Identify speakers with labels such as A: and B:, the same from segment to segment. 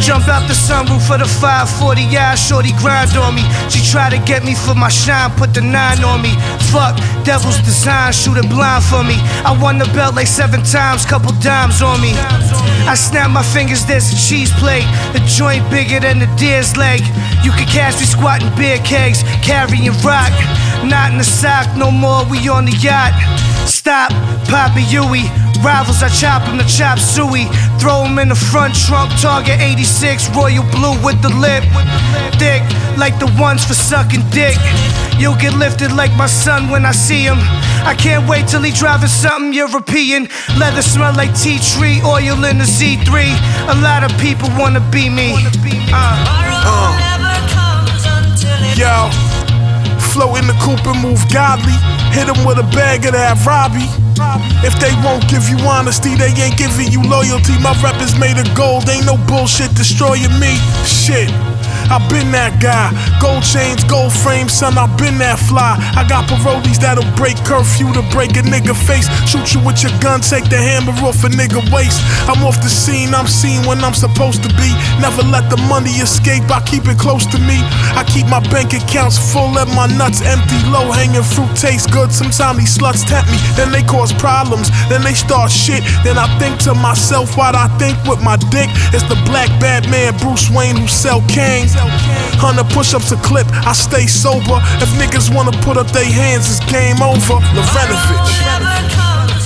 A: Jump out the sunroof for the 540, yeah, shorty grind on me. She try to get me for my shine, put the 9 on me. Fuck, devil's design, shoot it blind for me. I won the belt like 7 times, couple dimes on me. I snap my fingers, there's a cheese plate. The joint bigger than the deer's leg. You can catch me squatting beer kegs, carrying rock. Not in the sock, no more, we on the yacht. Stop, Papa Yui. Rivals, I chop him to chop suey. Throw him in the front trunk, Target 86, royal blue with the lip. Thick, like the ones for sucking dick. You'll get lifted like my son when I see him. I can't wait till he driving something European. Leather smell like tea tree, oil in the Z3. A lot of people wanna be me.
B: Yo, float in the coupe and move godly. Hit him with a bag of that Robbie. If they won't give you honesty, they ain't giving you loyalty. My rep is made of gold, ain't no bullshit destroying me. Shit, I been that guy. Gold chains, gold frames, son, I been that fly. I got parolees that'll break curfew to break a nigga face. Shoot you with your gun, take the hammer off a nigga waist. I'm off the scene, I'm seen when I'm supposed to be. Never let the money escape, I keep it close to me. I keep my bank accounts full and my nuts empty. Low-hanging fruit tastes good, sometimes these sluts tempt me. Then they cause problems, then they start shit. Then I think to myself, why'd I think with my dick? It's the black Batman, Bruce Wayne, who sell cane. 100 push-ups a clip, I stay sober. If niggas wanna put up their hands, it's game over. Lorenovich.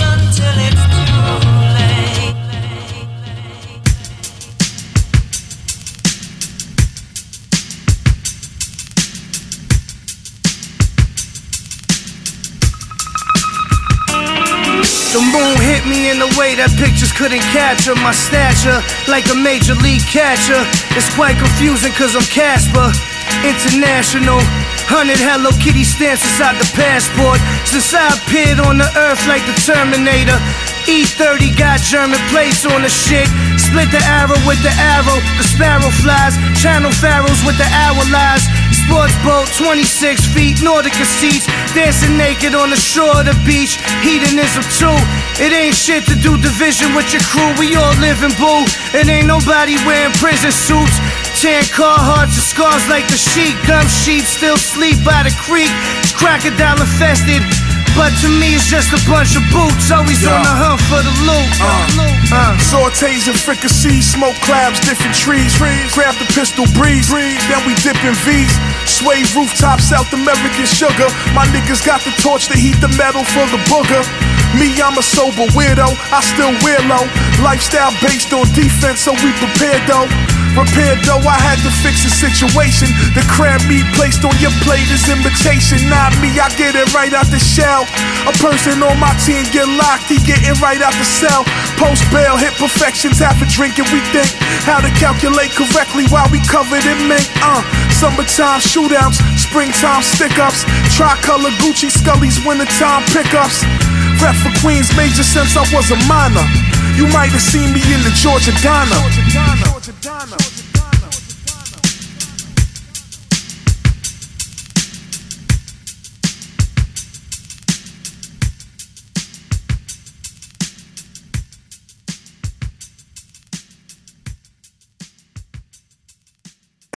A: The moon hit me in a way that pictures couldn't capture. My stature, like a major league catcher. It's quite confusing cause I'm Casper International. 100 Hello Kitty stamps inside the passport. Since I appeared on the earth like the Terminator. E30 got German plates on the shit. Split the arrow with the arrow. The sparrow flies. Channel pharaohs with the hour lies. Sports boat, 26 feet, Nautica seats. Dancing naked on the shore of the beach. Hedonism too. It ain't shit to do division with your crew. We all live in boo. It ain't nobody wearing prison suits. Tan Carhartts and scars like the sheep. Dumb sheep still sleep by the creek. It's crocodile infested. But to me it's just a bunch of boots. Always on the hunt for the loot.
B: Sautés and fricassees, smoke clouds, different trees. Grab the pistol, breeze. Then we dip in V's. Sway rooftops, South American sugar. My niggas got the torch to heat the metal for the booger. Me, I'm a sober weirdo, I still wear low. Lifestyle based on defense, so we prepared though. Repaired though, I had to fix the situation. The crab meat placed on your plate is imitation. Not me, I get it right out the shell. A person on my team get locked, he getting right out the cell. Post bail, hit perfections, half a drink and we think how to calculate correctly while we covered in mink. Summertime shootouts, springtime stick-ups. Tricolor Gucci Scully's wintertime pickups. Rep for Queens, major since I was a minor. You might have seen me in the Georgia Diner.